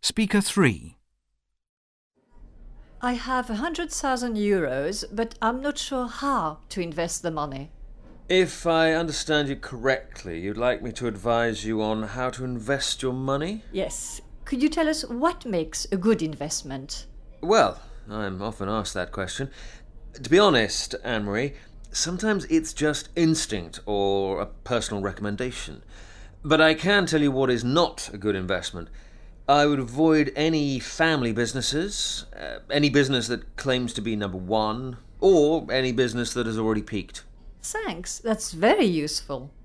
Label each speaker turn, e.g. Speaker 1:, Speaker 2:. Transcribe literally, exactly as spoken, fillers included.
Speaker 1: Speaker three.
Speaker 2: I have a hundred thousand euros, but I'm not sure how to invest the money.
Speaker 3: If I understand you correctly, you'd like me to advise you on how to invest your money?
Speaker 2: Yes. Could you tell us what makes a good investment?
Speaker 3: Well, I'm often asked that question. To be honest, Anne-Marie, sometimes it's just instinct or a personal recommendation. But I can tell you what is not a good investment. I would avoid any family businesses, uh, any business that claims to be number one, or any business that has already peaked.
Speaker 2: Thanks, that's very useful.